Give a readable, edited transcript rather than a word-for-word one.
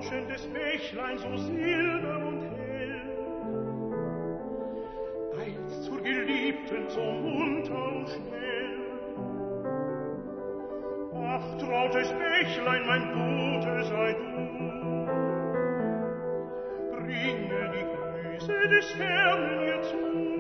rauschendes Bächlein so silber und hell. Eilt's zur Geliebten so munter und schnell. Ach, trautes Bächlein, mein Bote sei du. Bringe die Grüße des Herrn mir zu.